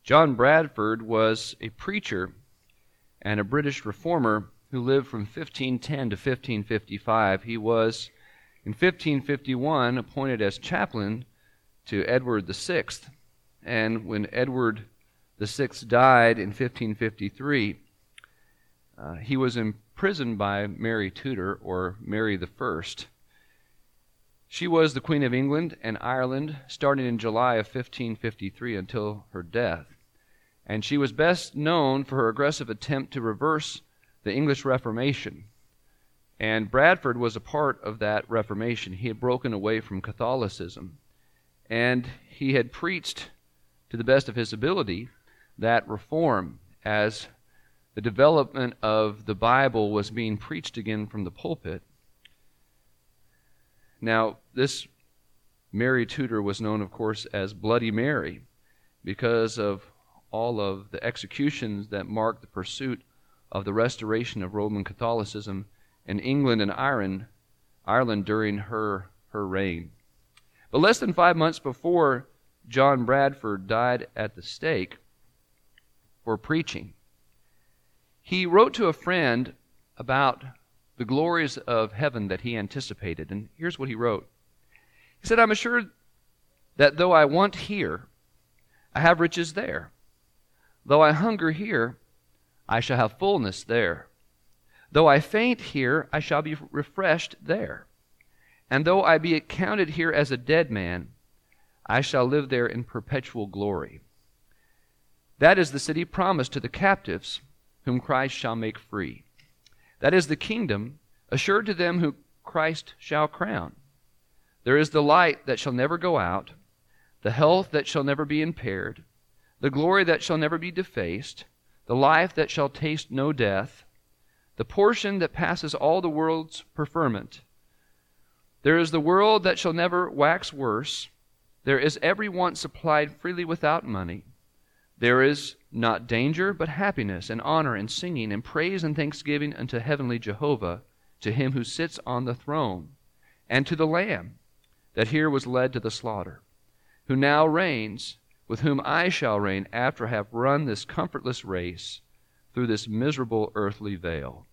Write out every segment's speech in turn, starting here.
John Bradford was a preacher and a British reformer who lived from 1510 to 1555. He was, in 1551, appointed as chaplain to Edward VI. And when Edward VI died in 1553, he was imprisoned by Mary Tudor, or Mary I. She was the Queen of England and Ireland starting in July of 1553 until her death. And she was best known for her aggressive attempt to reverse the English Reformation. And Bradford was a part of that Reformation. He had broken away from Catholicism. And he had preached, to the best of his ability, that reform as the development of the Bible was being preached again from the pulpit. Now, this Mary Tudor was known, of course, as Bloody Mary because of all of the executions that marked the pursuit of the restoration of Roman Catholicism in England and Ireland during her reign. But less than 5 months before John Bradford died at the stake for preaching, he wrote to a friend about the glories of heaven that he anticipated. And here's what he wrote. He said, "I'm assured that though I want here, I have riches there. Though I hunger here, I shall have fullness there. Though I faint here, I shall be refreshed there. And though I be accounted here as a dead man, I shall live there in perpetual glory. That is the city promised to the captives, whom Christ shall make free. That is the kingdom assured to them whom Christ shall crown. There is the light that shall never go out, the health that shall never be impaired, the glory that shall never be defaced, the life that shall taste no death, the portion that passes all the world's preferment. There is the world that shall never wax worse. There is every want supplied freely without money. There is not danger, but happiness and honor and singing and praise and thanksgiving unto heavenly Jehovah, to him who sits on the throne, and to the Lamb that here was led to the slaughter, who now reigns, with whom I shall reign after I have run this comfortless race through this miserable earthly vale."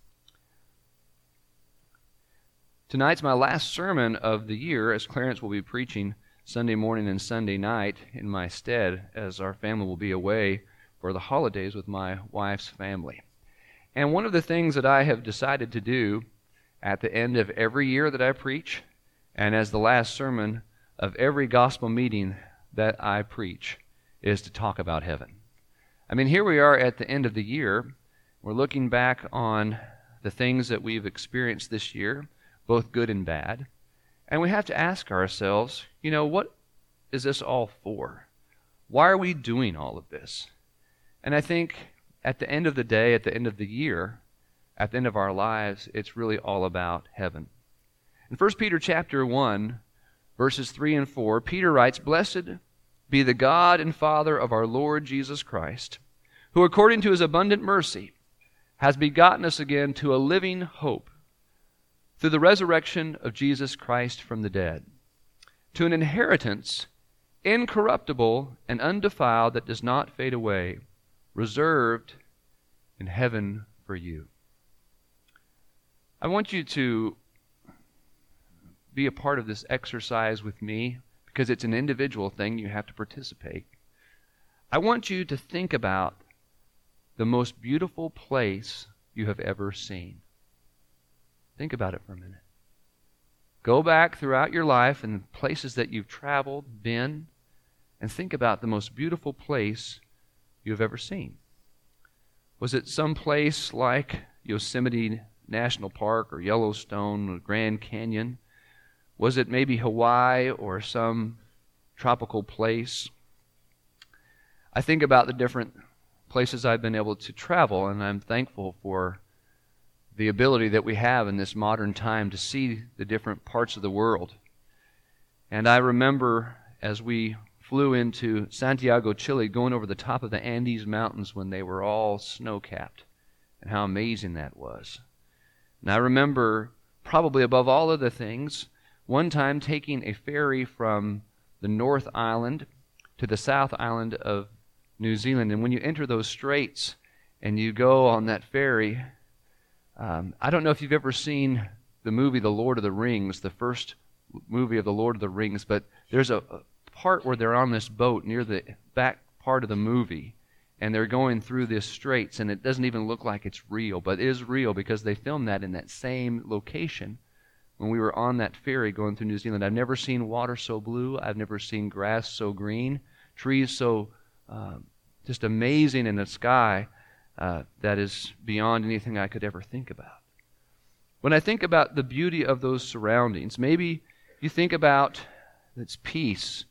Tonight's my last sermon of the year, as Clarence will be preaching Sunday morning and Sunday night in my stead, as our family will be away for the holidays with my wife's family. And one of the things that I have decided to do at the end of every year that I preach, and as the last sermon of every gospel meeting that I preach, is to talk about heaven. I mean, here we are at the end of the year. We're looking back on the things that we've experienced this year, both good and bad. And we have to ask ourselves, what is this all for? Why are we doing all of this? And I think at the end of the day, at the end of the year, at the end of our lives, it's really all about heaven. In 1 Peter chapter 1, verses 3 and 4, Peter writes, "Blessed be the God and Father of our Lord Jesus Christ, who according to his abundant mercy has begotten us again to a living hope through the resurrection of Jesus Christ from the dead, to an inheritance incorruptible and undefiled that does not fade away, reserved in heaven for you." I want you to be a part of this exercise with me, because it's an individual thing. You have to participate. I want you to think about the most beautiful place you have ever seen. Think about it for a minute. Go back throughout your life and places that you've traveled, been, and think about the most beautiful place you've ever seen. Was it some place like Yosemite National Park or Yellowstone or Grand Canyon? Was it maybe Hawaii or some tropical place? I think about the different places I've been able to travel, and I'm thankful for the ability that we have in this modern time to see the different parts of the world. And I remember as we flew into Santiago, Chile, going over the top of the Andes Mountains when they were all snow-capped, and how amazing that was. And I remember, probably above all other things, one time taking a ferry from the North Island to the South Island of New Zealand. And when you enter those straits and you go on that ferry, I don't know if you've ever seen the movie The Lord of the Rings, the first movie of The Lord of the Rings, but there's a part where they're on this boat near the back part of the movie, and they're going through these straits, and it doesn't even look like it's real, but it is real because they filmed that in that same location when we were on that ferry going through New Zealand. I've never seen water so blue. I've never seen grass so green, trees so just amazing in the sky that is beyond anything I could ever think about. When I think about the beauty of those surroundings, maybe you think about its peace,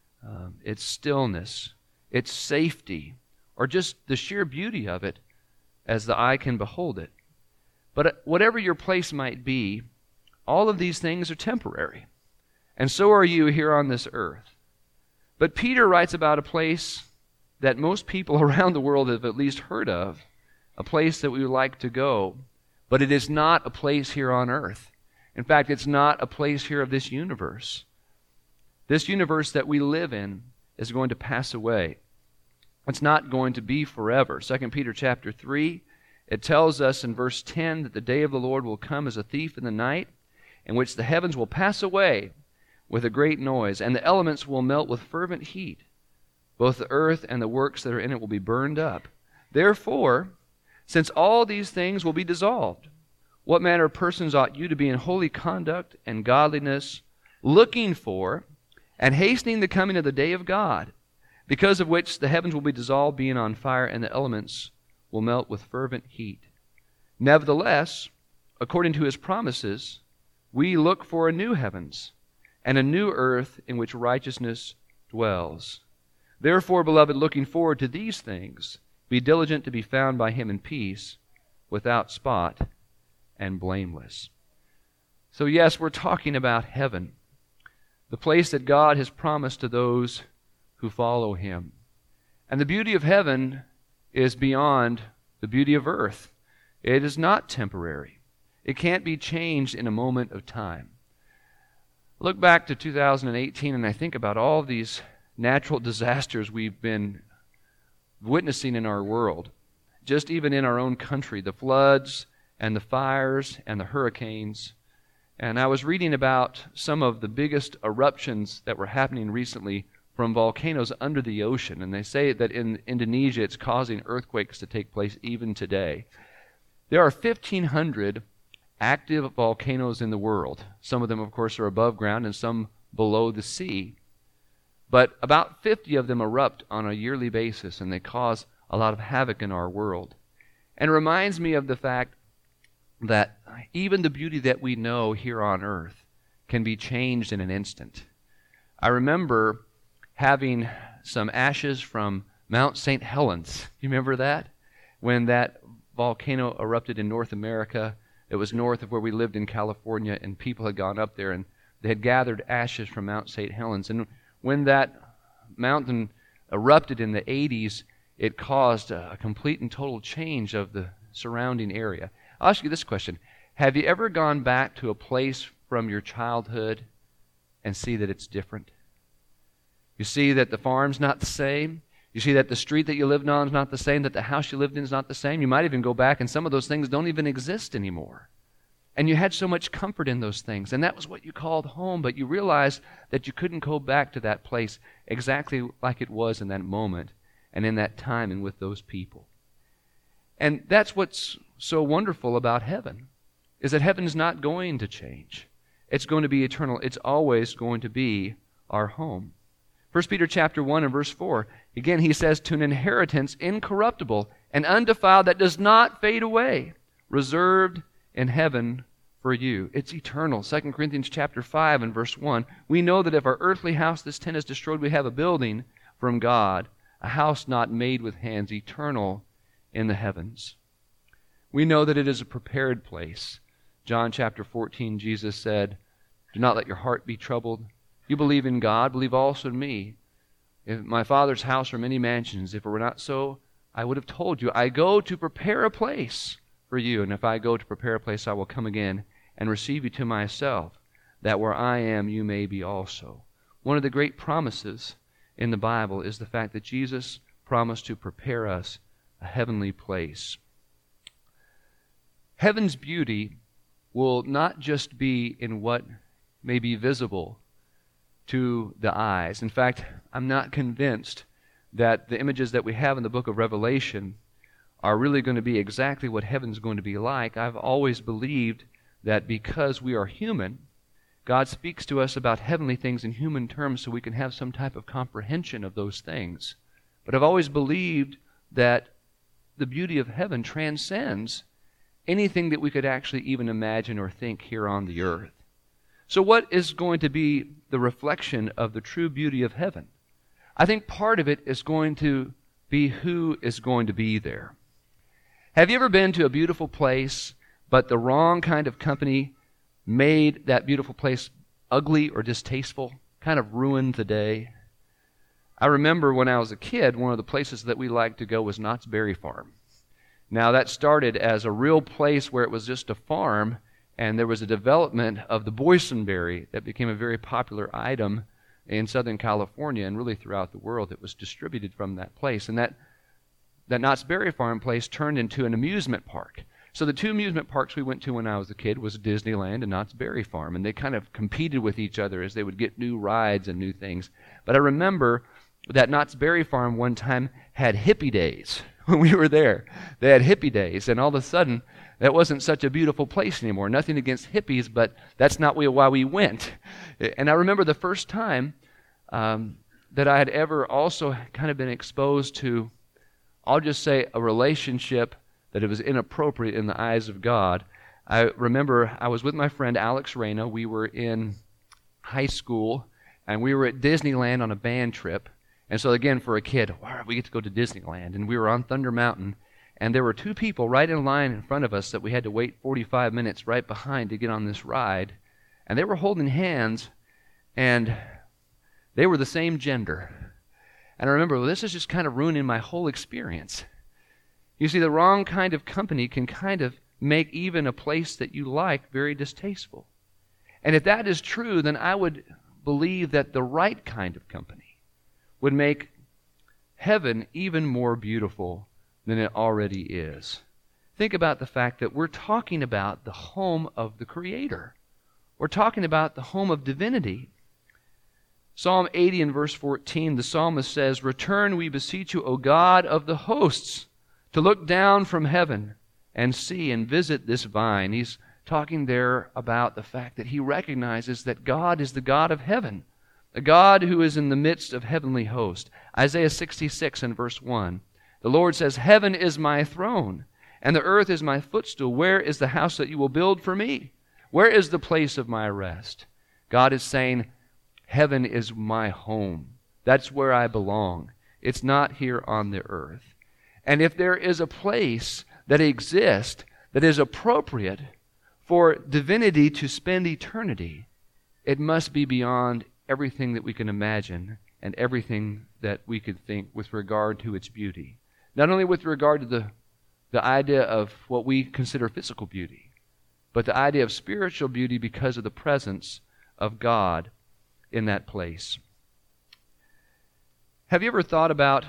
its stillness, its safety, or just the sheer beauty of it as the eye can behold it. But whatever your place might be, all of these things are temporary. And so are you here on this earth. But Peter writes about a place that most people around the world have at least heard of, a place that we would like to go, but it is not a place here on earth. In fact, it's not a place here of this universe. This universe that we live in is going to pass away. It's not going to be forever. 2 Peter chapter 3, it tells us in verse 10 that the day of the Lord will come as a thief in the night, in which the heavens will pass away with a great noise, and the elements will melt with fervent heat. Both the earth and the works that are in it will be burned up. Therefore, since all these things will be dissolved, what manner of persons ought you to be in holy conduct and godliness, looking for and hastening the coming of the day of God, because of which the heavens will be dissolved, being on fire, and the elements will melt with fervent heat. Nevertheless, according to his promises, we look for a new heavens and a new earth in which righteousness dwells. Therefore, beloved, looking forward to these things, be diligent to be found by him in peace, without spot and blameless. So yes, we're talking about heaven, the place that God has promised to those who follow him. And the beauty of heaven is beyond the beauty of earth. It is not temporary. It can't be changed in a moment of time. Look back to 2018 and I think about all of these natural disasters we've been witnessing in our world, just even in our own country, the floods and the fires and the hurricanes. And I was reading about some of the biggest eruptions that were happening recently from volcanoes under the ocean. And they say that in Indonesia it's causing earthquakes to take place even today. There are 1,500 active volcanoes in the world. Some of them, of course, are above ground and some below the sea. But about 50 of them erupt on a yearly basis, and they cause a lot of havoc in our world. And it reminds me of the fact that even the beauty that we know here on earth can be changed in an instant. I remember having some ashes from Mount St. Helens. You remember that? When that volcano erupted in North America, it was north of where we lived in California, and people had gone up there and they had gathered ashes from Mount St. Helens. And when that mountain erupted in the 80s, it caused a complete and total change of the surrounding area. I'll ask you this question. Have you ever gone back to a place from your childhood and see that it's different? You see that the farm's not the same. You see that the street that you lived on is not the same, that the house you lived in is not the same. You might even go back and some of those things don't even exist anymore. And you had so much comfort in those things, and that was what you called home, but you realized that you couldn't go back to that place exactly like it was in that moment and in that time and with those people. And that's what's so wonderful about heaven, is that heaven's not going to change. It's going to be eternal. It's always going to be our home. 1 Peter chapter 1 and verse 4, again he says, to an inheritance incorruptible and undefiled that does not fade away, reserved in heaven for you. It's eternal. 2 Corinthians chapter 5 and verse 1, we know that if our earthly house, this tent, is destroyed, we have a building from God, a house not made with hands, eternal in the heavens. We know that it is a prepared place. John chapter 14, Jesus said, do not let your heart be troubled. You believe in God, believe also in me. If my Father's house are many mansions, if it were not so, I would have told you. I go to prepare a place for you, and if I go to prepare a place, I will come again and receive you to myself, that where I am, you may be also. One of the great promises in the Bible is the fact that Jesus promised to prepare us a heavenly place. Heaven's beauty will not just be in what may be visible to the eyes. In fact, I'm not convinced that the images that we have in the book of Revelation are really going to be exactly what heaven's going to be like. I've always believed that because we are human, God speaks to us about heavenly things in human terms so we can have some type of comprehension of those things. But I've always believed that the beauty of heaven transcends anything that we could actually even imagine or think here on the earth. So what is going to be the reflection of the true beauty of heaven? I think part of it is going to be who is going to be there. Have you ever been to a beautiful place, but the wrong kind of company made that beautiful place ugly or distasteful, kind of ruined the day? I remember when I was a kid, one of the places that we liked to go was Knott's Berry Farm. Now, that started as a real place where it was just a farm, and there was a development of the boysenberry that became a very popular item in Southern California and really throughout the world. It was distributed from that place. And that Knott's Berry Farm place turned into an amusement park. So the two amusement parks we went to when I was a kid was Disneyland and Knott's Berry Farm, and they kind of competed with each other as they would get new rides and new things. But I remember that Knott's Berry Farm one time had hippie days when we were there. They had hippie days, and all of a sudden, that wasn't such a beautiful place anymore. Nothing against hippies, but that's not why we went. And I remember the first time that I had ever also kind of been exposed to, I'll just say, a relationship that it was inappropriate in the eyes of God. I remember I was with my friend Alex Reyna. We were in high school, and we were at Disneyland on a band trip. And so again, for a kid, wow, we get to go to Disneyland. And we were on Thunder Mountain, and there were two people right in line in front of us that we had to wait 45 minutes right behind to get on this ride. And they were holding hands, and they were the same gender. And I remember, well, this is just kind of ruining my whole experience. You see, the wrong kind of company can kind of make even a place that you like very distasteful. And if that is true, then I would believe that the right kind of company would make heaven even more beautiful than it already is. Think about the fact that we're talking about the home of the Creator. We're talking about the home of divinity. Psalm 80 and verse 14, the psalmist says, "Return, we beseech you, O God of the hosts, to look down from heaven and see and visit this vine." He's talking there about the fact that he recognizes that God is the God of heaven, a God who is in the midst of heavenly host. Isaiah 66 and verse 1, the Lord says, "Heaven is my throne, and the earth is my footstool. Where is the house that you will build for me? Where is the place of my rest?" God is saying, heaven is my home. That's where I belong. It's not here on the earth. And if there is a place that exists that is appropriate for divinity to spend eternity, it must be beyond everything that we can imagine and everything that we could think with regard to its beauty. Not only with regard to the idea of what we consider physical beauty, but the idea of spiritual beauty because of the presence of God in that place. Have you ever thought about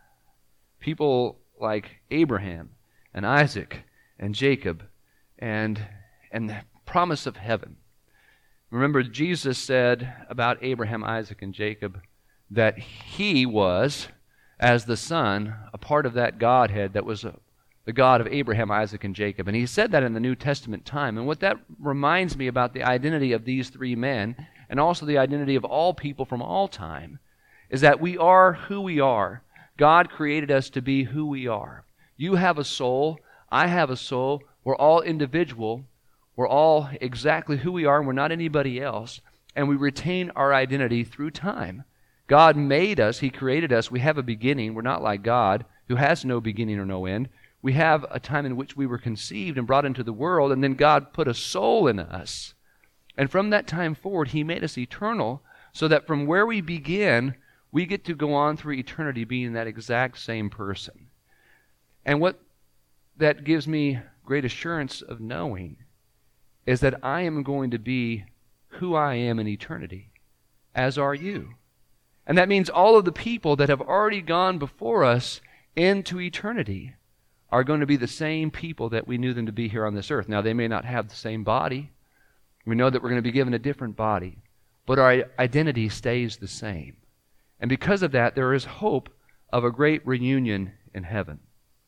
people like Abraham and Isaac and Jacob and the promise of heaven? Remember, Jesus said about Abraham, Isaac, and Jacob that he was, as the son, a part of that Godhead that was the God of Abraham, Isaac, and Jacob. And he said that in the New Testament time. And what that reminds me about the identity of these three men, and also the identity of all people from all time, is that we are who we are. God created us to be who we are. You have a soul. I have a soul. We're all individual. We're all exactly who we are, and we're not anybody else. And we retain our identity through time. God made us. He created us. We have a beginning. We're not like God, who has no beginning or no end. We have a time in which we were conceived and brought into the world, and then God put a soul in us. And from that time forward, He made us eternal, so that from where we begin, we get to go on through eternity being that exact same person. And what that gives me great assurance of knowing is that I am going to be who I am in eternity, as are you. And that means all of the people that have already gone before us into eternity are going to be the same people that we knew them to be here on this earth. Now, they may not have the same body. We know that we're going to be given a different body, but our identity stays the same. And because of that, there is hope of a great reunion in heaven.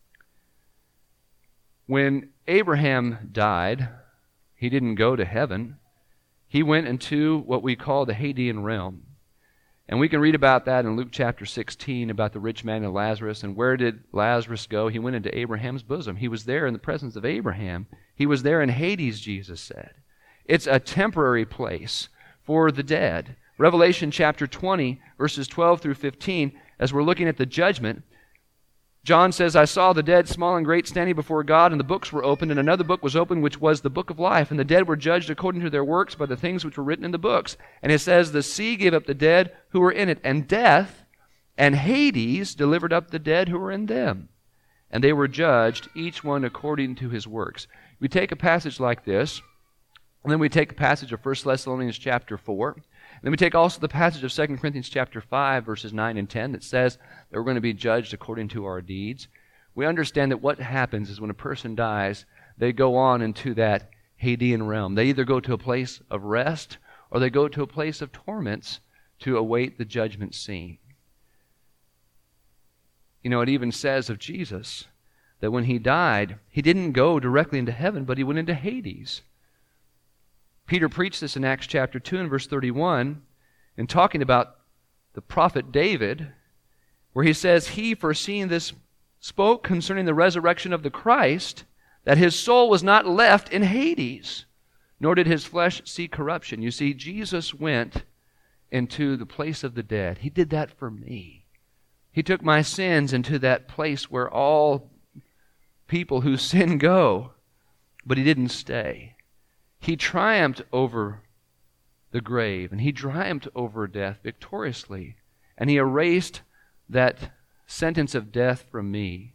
When Abraham died, he didn't go to heaven. He went into what we call the Hadean realm. And we can read about that in Luke chapter 16, about the rich man and Lazarus. And where did Lazarus go? He went into Abraham's bosom. He was there in the presence of Abraham. He was there in Hades, Jesus said. It's a temporary place for the dead. Revelation chapter 20, verses 12 through 15, as we're looking at the judgment, John says, I saw the dead, small and great, standing before God, and the books were opened, and another book was opened, which was the book of life. And the dead were judged according to their works by the things which were written in the books. And it says, the sea gave up the dead who were in it, and death and Hades delivered up the dead who were in them. And they were judged, each one according to his works. We take a passage like this, and then we take a passage of 1 Thessalonians chapter 4. Then we take also the passage of 2 Corinthians chapter 5, verses 9 and 10, that says that we're going to be judged according to our deeds. We understand that what happens is when a person dies, they go on into that Hadean realm. They either go to a place of rest or they go to a place of torments to await the judgment scene. You know, it even says of Jesus that when he died, he didn't go directly into heaven, but he went into Hades. Peter preached this in Acts chapter 2 and verse 31 in talking about the prophet David, where he says, he, foreseeing this, spoke concerning the resurrection of the Christ, that his soul was not left in Hades, nor did his flesh see corruption. You see, Jesus went into the place of the dead. He did that for me. He took my sins into that place where all people who sin go, but he didn't stay. He triumphed over the grave, and he triumphed over death victoriously, and he erased that sentence of death from me.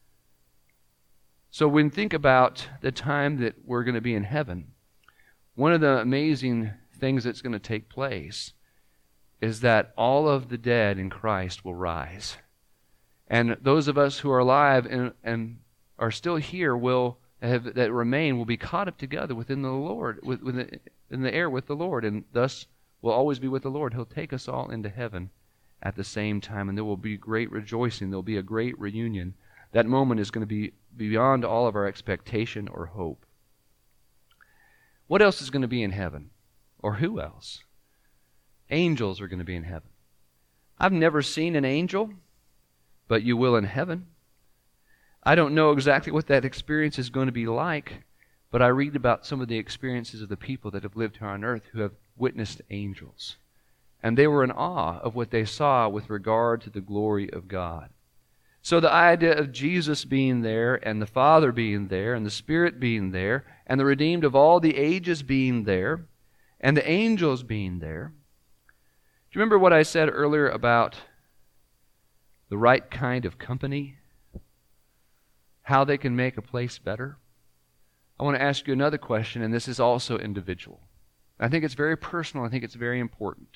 So when we think about the time that we're going to be in heaven, one of the amazing things that's going to take place is that all of the dead in Christ will rise. And those of us who are alive and are still here that remain will be caught up together within the Lord, in the air with the Lord, and thus will always be with the Lord. He'll take us all into heaven at the same time, and there will be great rejoicing. There will be a great reunion. That moment is going to be beyond all of our expectation or hope. What else is going to be in heaven? Or who else? Angels are going to be in heaven. I've never seen an angel, but you will in heaven. I don't know exactly what that experience is going to be like, but I read about some of the experiences of the people that have lived here on earth who have witnessed angels. And they were in awe of what they saw with regard to the glory of God. So the idea of Jesus being there, and the Father being there, and the Spirit being there, and the redeemed of all the ages being there, and the angels being there. Do you remember what I said earlier about the right kind of company? How they can make a place better? I want to ask you another question, and this is also individual. I think it's very personal. I think it's very important.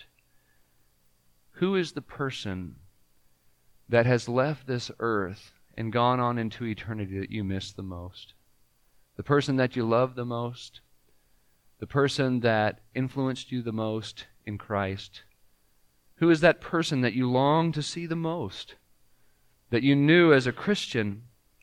Who is the person that has left this earth and gone on into eternity that you miss the most? The person that you love the most? The person that influenced you the most in Christ? Who is that person that you long to see the most? That you knew as a Christian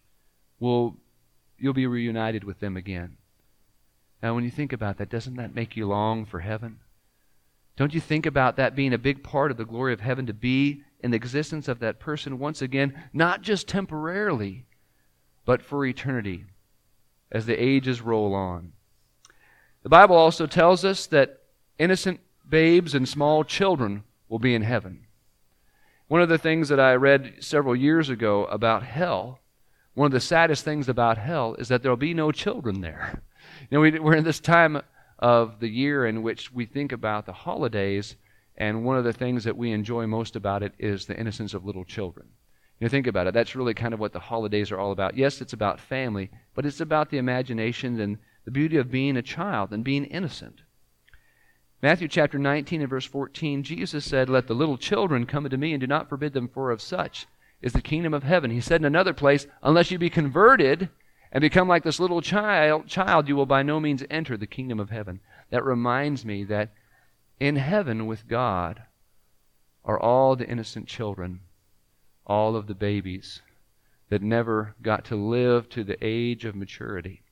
you'll be reunited with them again. Now, when you think about that, doesn't that make you long for heaven? Don't you think about that being a big part of the glory of heaven, to be in the existence of that person once again, not just temporarily, but for eternity, as the ages roll on. The Bible also tells us that innocent babes and small children will be in heaven. One of the things that I read several years ago about hell, one of the saddest things about hell is that there will be no children there. You know, we're in this time of the year in which we think about the holidays, and one of the things that we enjoy most about it is the innocence of little children. You know, think about it. That's really kind of what the holidays are all about. Yes, it's about family, but it's about the imagination and the beauty of being a child and being innocent. Matthew chapter 19 and verse 14, Jesus said, "Let the little children come unto me, and do not forbid them, for of such is the kingdom of heaven." He said in another place, "Unless you be converted and become like this little child, you will by no means enter the kingdom of heaven." That reminds me that in heaven with God are all the innocent children, all of the babies that never got to live to the age of maturity.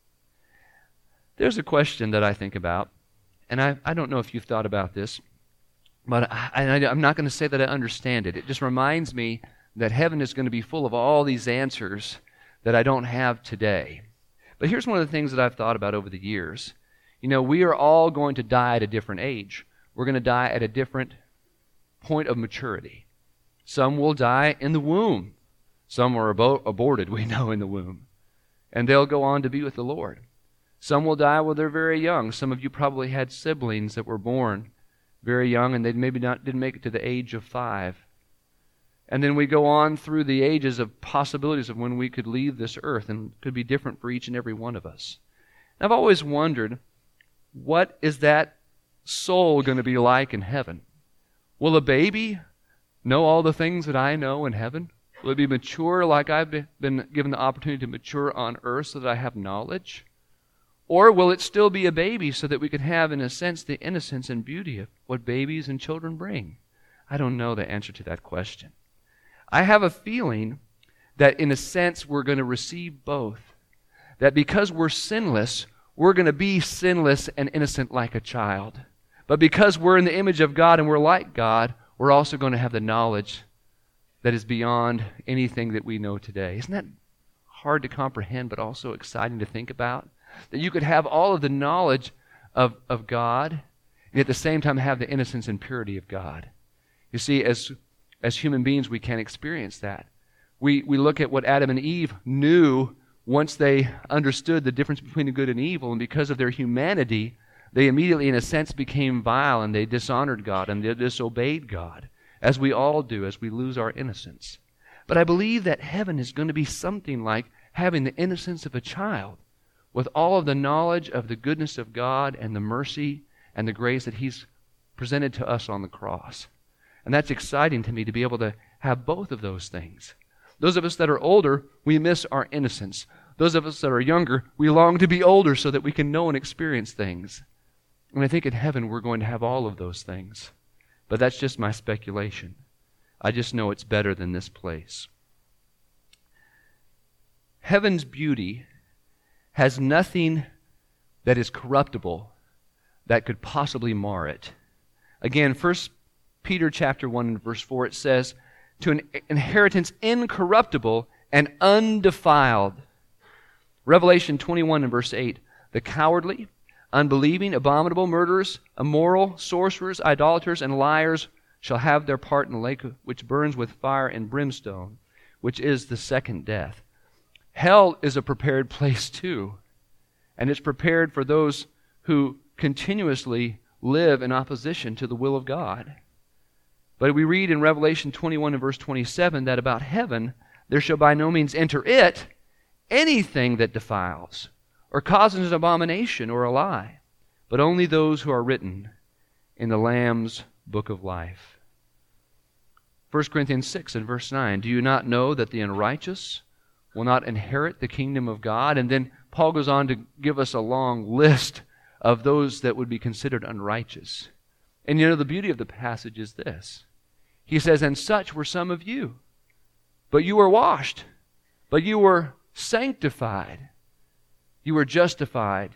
There's a question that I think about, and I don't know if you've thought about this, but I'm not going to say that I understand it. It just reminds me that heaven is going to be full of all these answers that I don't have today. But here's one of the things that I've thought about over the years. You know, we are all going to die at a different age. We're going to die at a different point of maturity. Some will die in the womb. Some are aborted, we know, in the womb. And they'll go on to be with the Lord. Some will die when they're very young. Some of you probably had siblings that were born very young and they didn't make it to the age of 5. And then we go on through the ages of possibilities of when we could leave this earth, and it could be different for each and every one of us. And I've always wondered, what is that soul going to be like in heaven? Will a baby know all the things that I know in heaven? Will it be mature like I've been given the opportunity to mature on earth so that I have knowledge? Or will it still be a baby so that we can have, in a sense, the innocence and beauty of what babies and children bring? I don't know the answer to that question. I have a feeling that, in a sense, we're going to receive both. That because we're sinless, we're going to be sinless and innocent like a child. But because we're in the image of God and we're like God, we're also going to have the knowledge that is beyond anything that we know today. Isn't that hard to comprehend, but also exciting to think about? That you could have all of the knowledge of God, and at the same time have the innocence and purity of God. You see, as human beings, we can experience that. We look at what Adam and Eve knew once they understood the difference between the good and evil, and because of their humanity, they immediately, in a sense, became vile, and they dishonored God, and they disobeyed God, as we all do, as we lose our innocence. But I believe that heaven is going to be something like having the innocence of a child, with all of the knowledge of the goodness of God and the mercy and the grace that He's presented to us on the cross. And that's exciting to me, to be able to have both of those things. Those of us that are older, we miss our innocence. Those of us that are younger, we long to be older so that we can know and experience things. And I think in heaven we're going to have all of those things. But that's just my speculation. I just know it's better than this place. Heaven's beauty has nothing that is corruptible that could possibly mar it. Again, 1 Peter chapter 1 and verse 4, it says, "To an inheritance incorruptible and undefiled." Revelation 21 and verse 8, "The cowardly, unbelieving, abominable, murderers, immoral, sorcerers, idolaters, and liars shall have their part in the lake which burns with fire and brimstone, which is the second death." Hell is a prepared place too, and it's prepared for those who continuously live in opposition to the will of God. But we read in Revelation 21 and verse 27 that about heaven, there shall by no means enter it anything that defiles, or causes an abomination or a lie, but only those who are written in the Lamb's book of life. 1 Corinthians 6 and verse 9, "Do you not know that the unrighteous will not inherit the kingdom of God?" And then Paul goes on to give us a long list of those that would be considered unrighteous. And you know, the beauty of the passage is this. He says, "And such were some of you. But you were washed, but you were sanctified, you were justified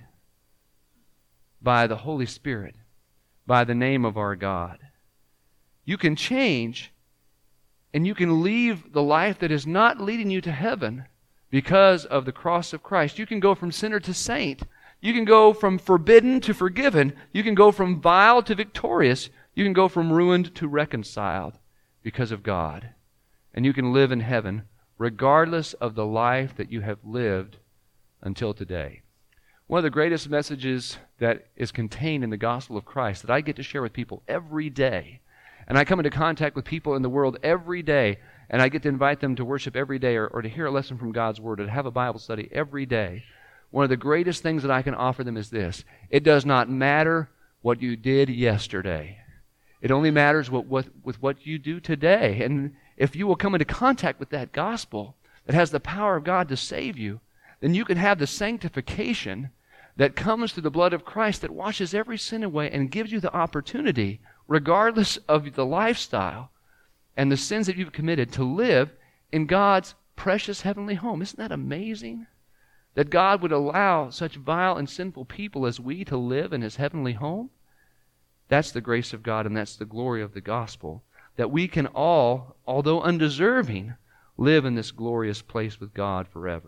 by the Holy Spirit, by the name of our God." You can change, and you can leave the life that is not leading you to heaven because of the cross of Christ. You can go from sinner to saint. You can go from forbidden to forgiven. You can go from vile to victorious. You can go from ruined to reconciled because of God. And you can live in heaven regardless of the life that you have lived until today. One of the greatest messages that is contained in the gospel of Christ that I get to share with people every day, and I come into contact with people in the world every day, and I get to invite them to worship every day, or to hear a lesson from God's Word, or to have a Bible study every day. One of the greatest things that I can offer them is this: it does not matter what you did yesterday. It only matters with what you do today. And if you will come into contact with that gospel that has the power of God to save you, then you can have the sanctification that comes through the blood of Christ that washes every sin away and gives you the opportunity, regardless of the lifestyle and the sins that you've committed, to live in God's precious heavenly home. Isn't that amazing? That God would allow such vile and sinful people as we to live in His heavenly home? That's the grace of God, and that's the glory of the gospel. That we can all, although undeserving, live in this glorious place with God forever.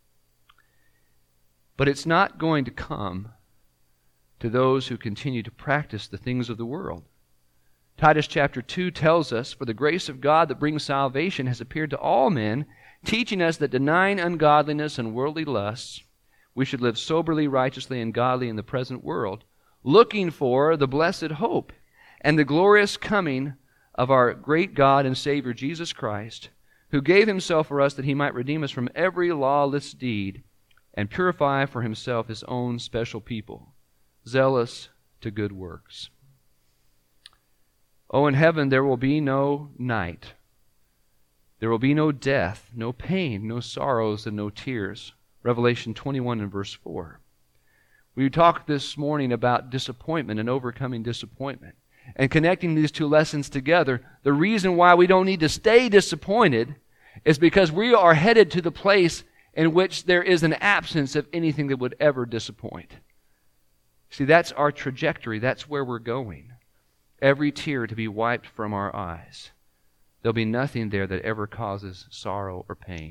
But it's not going to come to those who continue to practice the things of the world. Titus chapter 2 tells us, "For the grace of God that brings salvation has appeared to all men, teaching us that denying ungodliness and worldly lusts, we should live soberly, righteously, and godly in the present world, looking for the blessed hope and the glorious coming of our great God and Savior Jesus Christ, who gave Himself for us that He might redeem us from every lawless deed and purify for Himself His own special people, zealous to good works." Oh, in heaven there will be no night. There will be no death, no pain, no sorrows, and no tears. Revelation 21 and verse 4. We talked this morning about disappointment and overcoming disappointment. And connecting these two lessons together, the reason why we don't need to stay disappointed is because we are headed to the place in which there is an absence of anything that would ever disappoint. See, that's our trajectory. That's where we're going. Every tear to be wiped from our eyes. There'll be nothing there that ever causes sorrow or pain.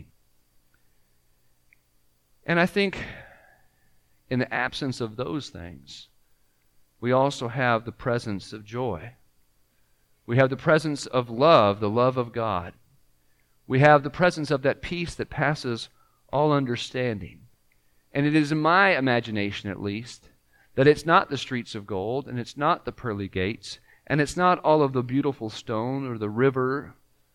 And I think in the absence of those things, we also have the presence of joy. We have the presence of love, the love of God. We have the presence of that peace that passes all understanding. And it is in my imagination, at least, that it's not the streets of gold, and it's not the pearly gates, and it's not all of the beautiful stone or the river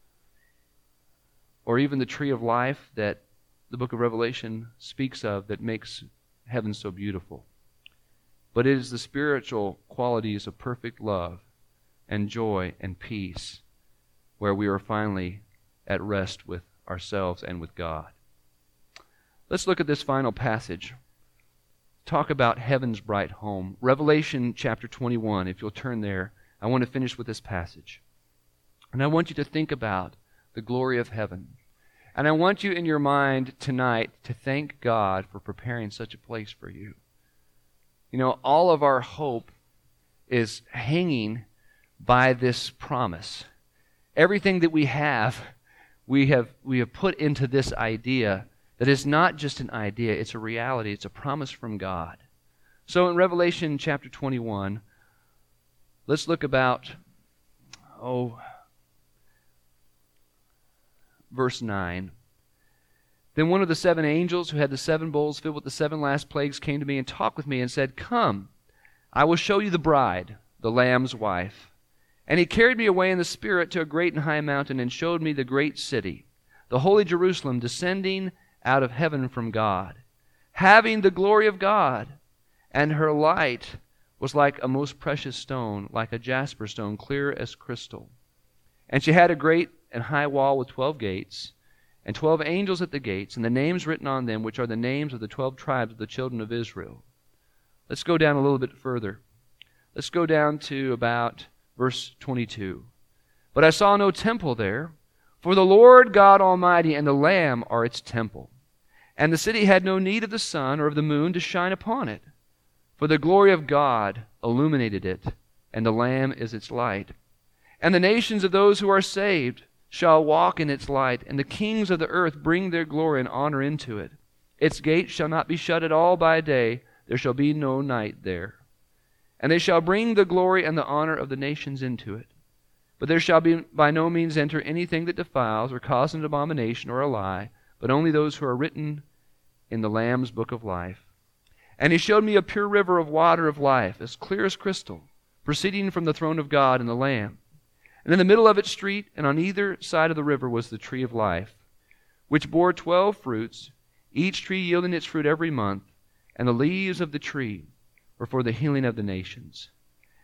or even the tree of life that the book of Revelation speaks of that makes heaven so beautiful. But it is the spiritual qualities of perfect love and joy and peace where we are finally at rest with ourselves and with God. Let's look at this final passage. Talk about heaven's bright home. Revelation chapter 21, if you'll turn there. I want to finish with this passage. And I want you to think about the glory of heaven. And I want you in your mind tonight to thank God for preparing such a place for you. You know, all of our hope is hanging by this promise. Everything that we have put into this idea that is not just an idea, it's a reality, it's a promise from God. So in Revelation chapter 21, let's look about, verse 9. Then one of the seven angels who had the seven bowls filled with the seven last plagues came to me and talked with me and said, "Come, I will show you the bride, the Lamb's wife." And he carried me away in the Spirit to a great and high mountain and showed me the great city, the holy Jerusalem, descending out of heaven from God, having the glory of God. And her light was like a most precious stone, like a jasper stone, clear as crystal. And she had a great and high wall with 12 gates, and 12 angels at the gates, and the names written on them, which are the names of the 12 tribes of the children of Israel. Let's go down a little bit further. Let's go down to about verse 22. But I saw no temple there, for the Lord God Almighty and the Lamb are its temple. And the city had no need of the sun or of the moon to shine upon it, for the glory of God illuminated it, and the Lamb is its light. And the nations of those who are saved shall walk in its light, and the kings of the earth bring their glory and honor into it. Its gates shall not be shut at all by day, there shall be no night there. And they shall bring the glory and the honor of the nations into it. But there shall be by no means enter anything that defiles or causes an abomination or a lie, but only those who are written in the Lamb's book of life. And he showed me a pure river of water of life, as clear as crystal, proceeding from the throne of God and the Lamb. And in the middle of its street, and on either side of the river, was the tree of life, which bore 12 fruits, each tree yielding its fruit every month, and the leaves of the tree were for the healing of the nations.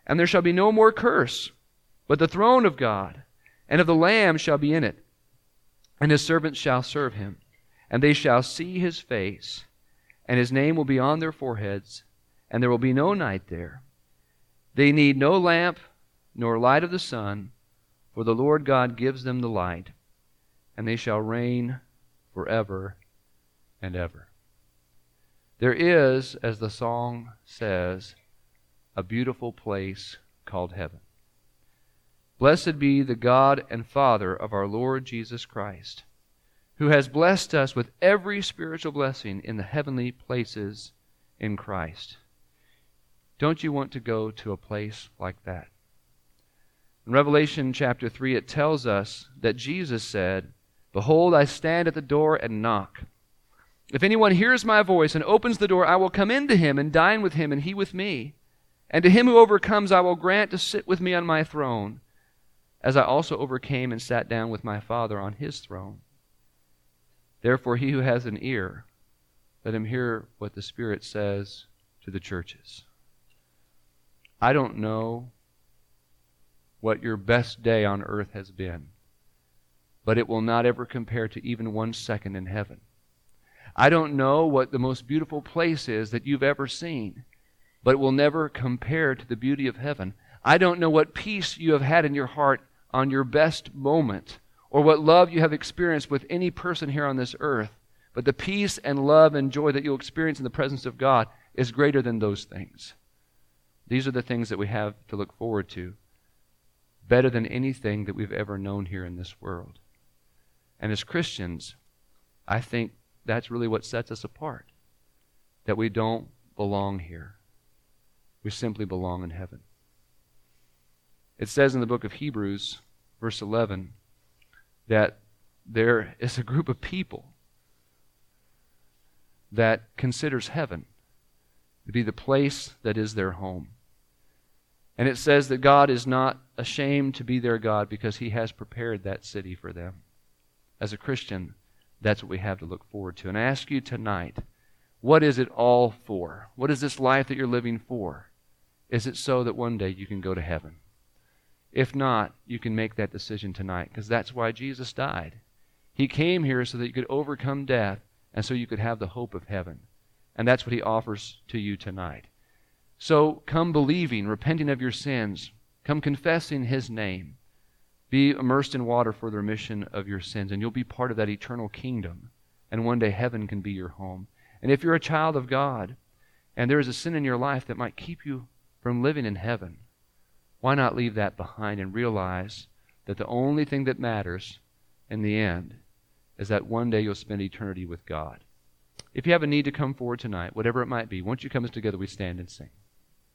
And there shall be no more curse, but the throne of God and of the Lamb shall be in it, and his servants shall serve him, and they shall see his face, and his name will be on their foreheads, and there will be no night there. They need no lamp nor light of the sun, for the Lord God gives them the light, and they shall reign forever and ever. There is, as the song says, a beautiful place called heaven. Blessed be the God and Father of our Lord Jesus Christ, who has blessed us with every spiritual blessing in the heavenly places in Christ. Don't you want to go to a place like that? In Revelation chapter 3, it tells us that Jesus said, "Behold, I stand at the door and knock. If anyone hears my voice and opens the door, I will come into him and dine with him and he with me. And to him who overcomes I will grant to sit with me on my throne, as I also overcame and sat down with my Father on his throne. Therefore he who has an ear, let him hear what the Spirit says to the churches." I don't know what your best day on earth has been, but it will not ever compare to even 1 second in heaven. I don't know what the most beautiful place is that you've ever seen, but it will never compare to the beauty of heaven. I don't know what peace you have had in your heart on your best moment, or what love you have experienced with any person here on this earth, but the peace and love and joy that you'll experience in the presence of God is greater than those things. These are the things that we have to look forward to, better than anything that we've ever known here in this world. And as Christians, I think that's really what sets us apart, that we don't belong here. We simply belong in heaven. It says in the book of Hebrews, verse 11, that there is a group of people that considers heaven to be the place that is their home. And it says that God is not ashamed to be their God because he has prepared that city for them. As a Christian, that's what we have to look forward to. And I ask you tonight, what is it all for? What is this life that you're living for? Is it so that one day you can go to heaven? If not, you can make that decision tonight, because that's why Jesus died. He came here so that you could overcome death and so you could have the hope of heaven. And that's what he offers to you tonight. So come believing, repenting of your sins. Come confessing his name. Be immersed in water for the remission of your sins, and you'll be part of that eternal kingdom. And one day heaven can be your home. And if you're a child of God, and there is a sin in your life that might keep you from living in heaven, why not leave that behind and realize that the only thing that matters in the end is that one day you'll spend eternity with God. If you have a need to come forward tonight, whatever it might be, won't you come us together, we stand and sing.